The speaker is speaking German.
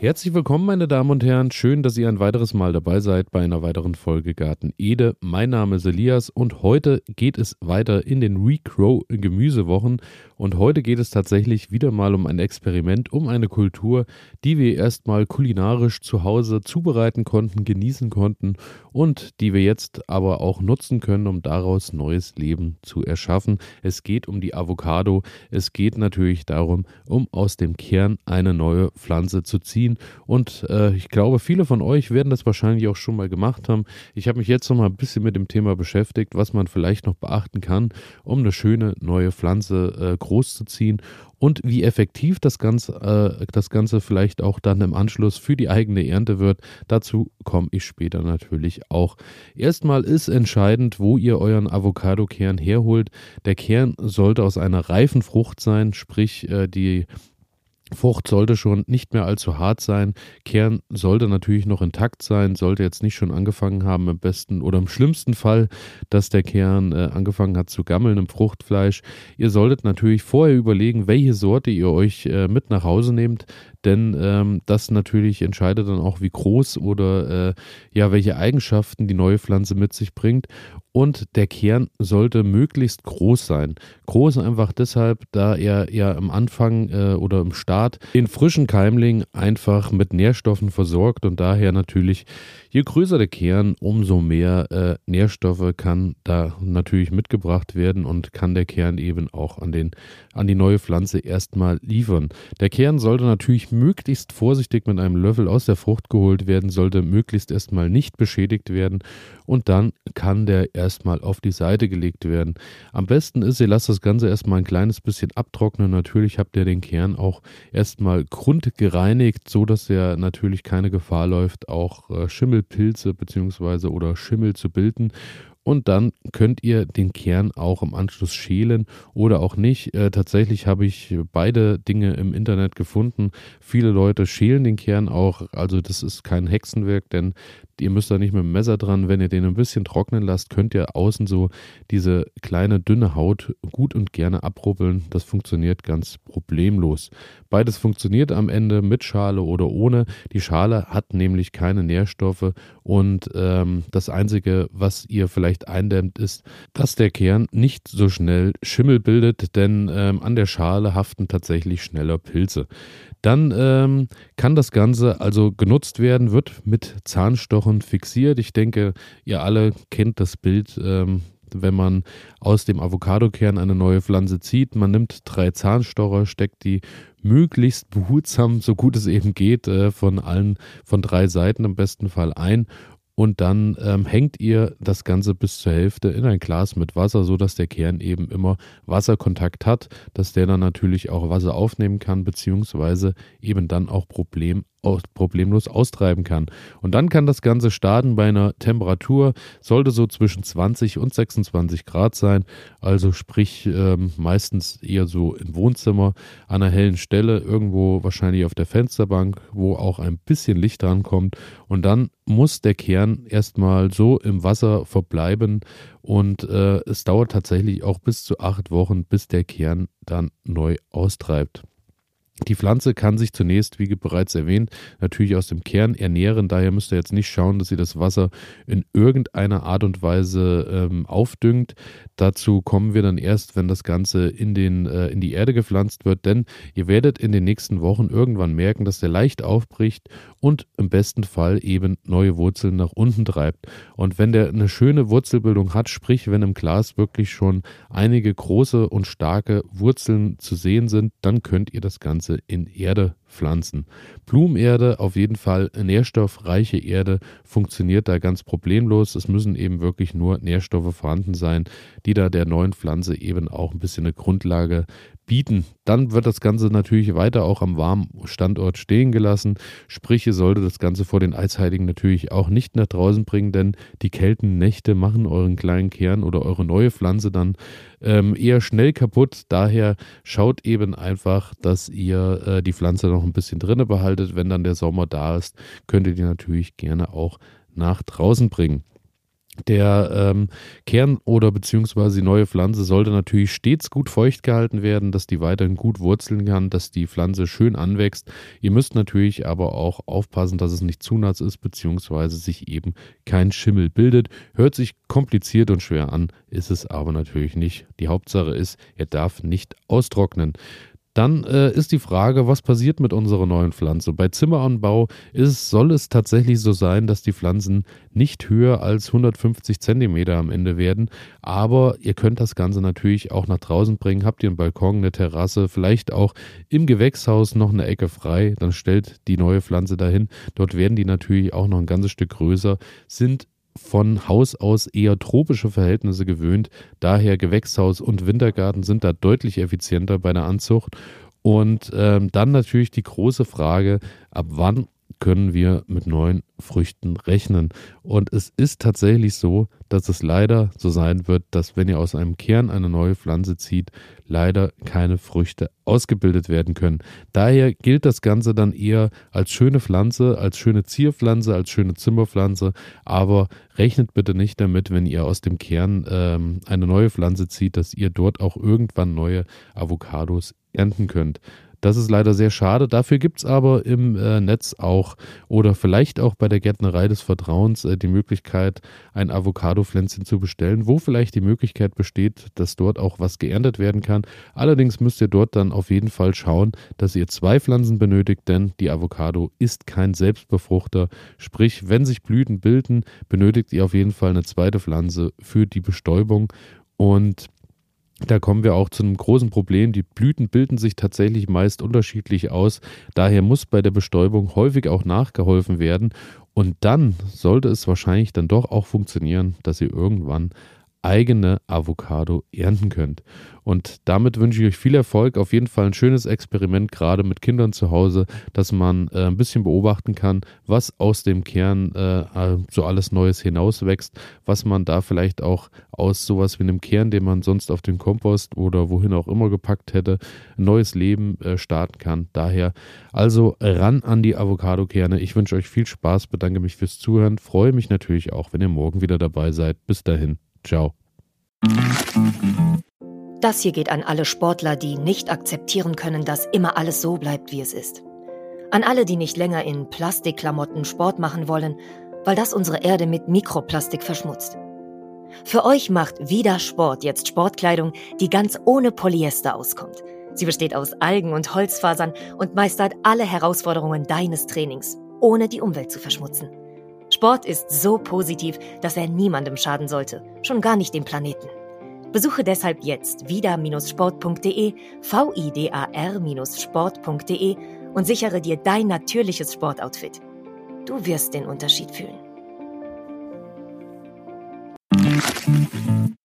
Herzlich willkommen, meine Damen und Herren. Schön, dass ihr ein weiteres Mal dabei seid bei einer weiteren Folge Garten Ede. Mein Name ist Elias und heute geht es weiter in den Regrow Gemüsewochen. Und heute geht es tatsächlich wieder mal um ein Experiment, um eine Kultur, die wir erstmal kulinarisch zu Hause zubereiten konnten, genießen konnten und die wir jetzt aber auch nutzen können, um daraus neues Leben zu erschaffen. Es geht um die Avocado. Es geht natürlich darum, um aus dem Kern eine neue Pflanze zu ziehen. Und ich glaube, viele von euch werden das wahrscheinlich auch schon mal gemacht haben. Ich habe mich jetzt noch mal ein bisschen mit dem Thema beschäftigt, was man vielleicht noch beachten kann, um eine schöne neue Pflanze groß zu ziehen und wie effektiv das Ganze vielleicht auch dann im Anschluss für die eigene Ernte wird. Dazu komme ich später natürlich auch. Erstmal ist entscheidend, wo ihr euren Avocado-Kern herholt. Der Kern sollte aus einer reifen Frucht sein, sprich die Frucht sollte schon nicht mehr allzu hart sein. Kern sollte natürlich noch intakt sein, sollte jetzt nicht schon angefangen haben, im besten oder im schlimmsten Fall, dass der Kern angefangen hat zu gammeln im Fruchtfleisch. Ihr solltet natürlich vorher überlegen, welche Sorte ihr euch mit nach Hause nehmt, denn das natürlich entscheidet dann auch, wie groß oder welche Eigenschaften die neue Pflanze mit sich bringt. Und der Kern sollte möglichst groß sein. Groß einfach deshalb, da er ja am Anfang oder im Start den frischen Keimling einfach mit Nährstoffen versorgt und daher natürlich, je größer der Kern, umso mehr Nährstoffe kann da natürlich mitgebracht werden und kann der Kern eben auch an die neue Pflanze erstmal liefern. Der Kern sollte natürlich möglichst vorsichtig mit einem Löffel aus der Frucht geholt werden, sollte möglichst erstmal nicht beschädigt werden und dann kann der erstmal auf die Seite gelegt werden. Am besten ist, ihr lasst das Ganze erstmal ein kleines bisschen abtrocknen. Natürlich habt ihr den Kern auch erstmal grundgereinigt, so dass er natürlich keine Gefahr läuft, auch Schimmelpilze bzw. oder Schimmel zu bilden. Und dann könnt ihr den Kern auch im Anschluss schälen oder auch nicht. Tatsächlich habe ich beide Dinge im Internet gefunden. Viele Leute schälen den Kern auch. Also das ist kein Hexenwerk, denn ihr müsst da nicht mit dem Messer dran. Wenn ihr den ein bisschen trocknen lasst, könnt ihr außen so diese kleine dünne Haut gut und gerne abrubbeln. Das funktioniert ganz problemlos. Beides funktioniert am Ende mit Schale oder ohne. Die Schale hat nämlich keine Nährstoffe und das Einzige, was ihr vielleicht eindämmt, ist, dass der Kern nicht so schnell Schimmel bildet, denn an der Schale haften tatsächlich schneller Pilze. Dann kann das Ganze also genutzt werden, wird mit Zahnstochern fixiert. Ich denke, ihr alle kennt das Bild, wenn man aus dem Avocadokern eine neue Pflanze zieht. Man nimmt 3 Zahnstocher, steckt die möglichst behutsam, so gut es eben geht, von 3 Seiten im besten Fall ein. Und dann hängt ihr das Ganze bis zur Hälfte in ein Glas mit Wasser, sodass der Kern eben immer Wasserkontakt hat, dass der dann natürlich auch Wasser aufnehmen kann, beziehungsweise eben dann auch problemlos austreiben kann. Und dann kann das Ganze starten bei einer Temperatur, sollte so zwischen 20 und 26 Grad sein, also sprich meistens eher so im Wohnzimmer, an einer hellen Stelle, irgendwo wahrscheinlich auf der Fensterbank, wo auch ein bisschen Licht rankommt. Und dann muss der Kern erstmal so im Wasser verbleiben und es dauert tatsächlich auch bis zu 8 Wochen, bis der Kern dann neu austreibt. Die Pflanze kann sich zunächst, wie bereits erwähnt, natürlich aus dem Kern ernähren. Daher müsst ihr jetzt nicht schauen, dass ihr das Wasser in irgendeiner Art und Weise aufdüngt. Dazu kommen wir dann erst, wenn das Ganze in die Erde gepflanzt wird. Denn ihr werdet in den nächsten Wochen irgendwann merken, dass der leicht aufbricht und im besten Fall eben neue Wurzeln nach unten treibt. Und wenn der eine schöne Wurzelbildung hat, sprich wenn im Glas wirklich schon einige große und starke Wurzeln zu sehen sind, dann könnt ihr das Ganze in Erde pflanzen. Blumenerde, auf jeden Fall nährstoffreiche Erde, funktioniert da ganz problemlos. Es müssen eben wirklich nur Nährstoffe vorhanden sein, die da der neuen Pflanze eben auch ein bisschen eine Grundlage bieten. Dann wird das Ganze natürlich weiter auch am warmen Standort stehen gelassen. Sprich, ihr solltet das Ganze vor den Eisheiligen natürlich auch nicht nach draußen bringen, denn die kälten Nächte machen euren kleinen Kern oder eure neue Pflanze dann eher schnell kaputt. Daher schaut eben einfach, dass ihr die Pflanze noch ein bisschen drinne behaltet. Wenn dann der Sommer da ist, könnt ihr die natürlich gerne auch nach draußen bringen. Der Kern oder beziehungsweise die neue Pflanze sollte natürlich stets gut feucht gehalten werden, dass die weiterhin gut wurzeln kann, dass die Pflanze schön anwächst. Ihr müsst natürlich aber auch aufpassen, dass es nicht zu nass ist, beziehungsweise sich eben kein Schimmel bildet. Hört sich kompliziert und schwer an, ist es aber natürlich nicht. Die Hauptsache ist, er darf nicht austrocknen. Dann ist die Frage, was passiert mit unserer neuen Pflanze? Bei Zimmeranbau soll es tatsächlich so sein, dass die Pflanzen nicht höher als 150 Zentimeter am Ende werden. Aber ihr könnt das Ganze natürlich auch nach draußen bringen. Habt ihr einen Balkon, eine Terrasse, vielleicht auch im Gewächshaus noch eine Ecke frei, dann stellt die neue Pflanze dahin. Dort werden die natürlich auch noch ein ganzes Stück größer, sind von Haus aus eher tropische Verhältnisse gewöhnt. Daher Gewächshaus und Wintergarten sind da deutlich effizienter bei der Anzucht. Und dann natürlich die große Frage, ab wann können wir mit neuen Früchten rechnen? Und es ist tatsächlich so, dass es leider so sein wird, dass wenn ihr aus einem Kern eine neue Pflanze zieht, leider keine Früchte ausgebildet werden können. Daher gilt das Ganze dann eher als schöne Pflanze, als schöne Zierpflanze, als schöne Zimmerpflanze, aber rechnet bitte nicht damit, wenn ihr aus dem Kern eine neue Pflanze zieht, dass ihr dort auch irgendwann neue Avocados ernten könnt. Das ist leider sehr schade. Dafür gibt es aber im Netz auch oder vielleicht auch bei der Gärtnerei des Vertrauens die Möglichkeit, ein Avocado-Pflänzchen zu bestellen, wo vielleicht die Möglichkeit besteht, dass dort auch was geerntet werden kann. Allerdings müsst ihr dort dann auf jeden Fall schauen, dass ihr 2 Pflanzen benötigt, denn die Avocado ist kein Selbstbefruchter. Sprich, wenn sich Blüten bilden, benötigt ihr auf jeden Fall eine zweite Pflanze für die Bestäubung. Und da kommen wir auch zu einem großen Problem. Die Blüten bilden sich tatsächlich meist unterschiedlich aus. Daher muss bei der Bestäubung häufig auch nachgeholfen werden. Und dann sollte es wahrscheinlich dann doch auch funktionieren, dass ihr irgendwann eigene Avocado ernten könnt. Und damit wünsche ich euch viel Erfolg. Auf jeden Fall ein schönes Experiment, gerade mit Kindern zu Hause, dass man ein bisschen beobachten kann, was aus dem Kern so alles Neues hinauswächst, was man da vielleicht auch aus sowas wie einem Kern, den man sonst auf den Kompost oder wohin auch immer gepackt hätte, ein neues Leben starten kann. Daher also ran an die Avocado-Kerne. Ich wünsche euch viel Spaß, bedanke mich fürs Zuhören, freue mich natürlich auch, wenn ihr morgen wieder dabei seid. Bis dahin. Ciao. Das hier geht an alle Sportler, die nicht akzeptieren können, dass immer alles so bleibt, wie es ist. An alle, die nicht länger in Plastikklamotten Sport machen wollen, weil das unsere Erde mit Mikroplastik verschmutzt. Für euch macht Vida Sport jetzt Sportkleidung, die ganz ohne Polyester auskommt. Sie besteht aus Algen und Holzfasern und meistert alle Herausforderungen deines Trainings, ohne die Umwelt zu verschmutzen. Sport ist so positiv, dass er niemandem schaden sollte, schon gar nicht dem Planeten. Besuche deshalb jetzt vida-sport.de, vidar-sport.de und sichere dir dein natürliches Sportoutfit. Du wirst den Unterschied fühlen.